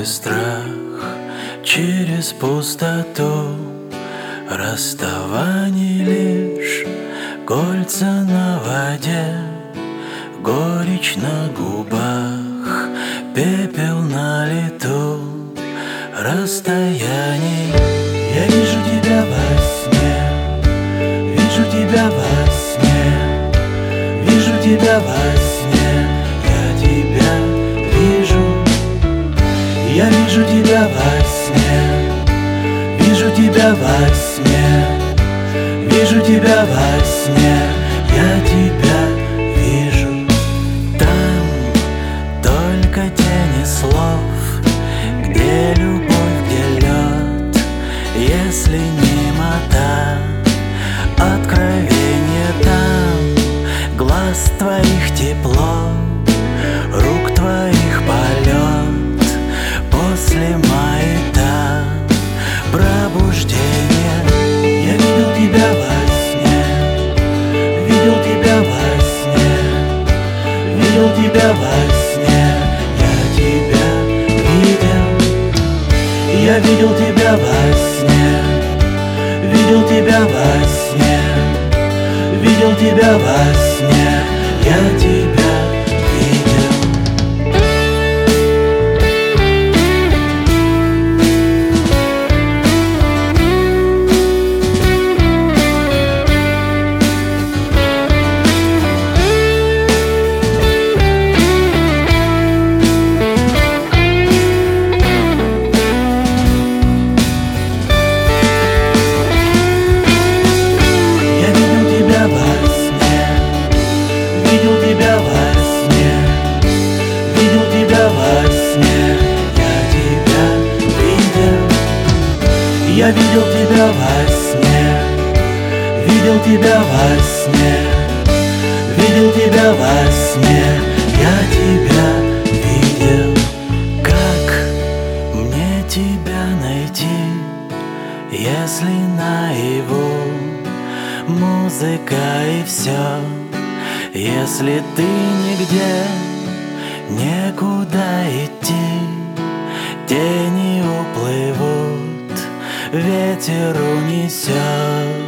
через страх, через пустоту, расставаний лишь кольца на воде, горечь на губах, пепел на лету, расстояний. Я вижу тебя во сне, вижу тебя во сне, вижу тебя во сне, я тебя вижу. Я вижу тебя во сне, вижу тебя во сне, вижу тебя во сне, я тебя вижу. Там только тени слов, где любовь, где лед, если немота, откровение там, глаз твоих тепло, рук твоих полет, после маята пробуждение. Я видел тебя во сне, видел тебя во сне, видел тебя во сне, я тебя видел. Я видел тебя во сне, видел тебя во сне, видел тебя во сне, я тебя видел. Видел тебя во сне, видел тебя во сне, я тебя видел. Я видел тебя во сне, видел тебя во сне, видел тебя во сне, я тебя видел. Как мне тебя найти, если наяву музыка и все? Если ты нигде, некуда идти, тени уплывут, ветер унесет.